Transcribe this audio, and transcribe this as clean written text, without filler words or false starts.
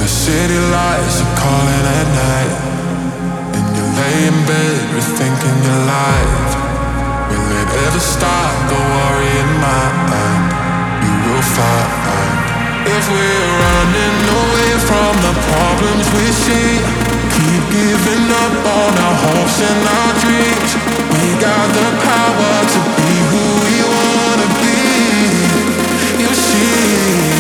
The city lights are calling at night, and you lay in bed rethinking your life. Will it ever stop the worry in my mind? You will find if we're running away from the problems we see, keep giving up on our hopes and our dreams. We got the power to be who we wanna be. You see.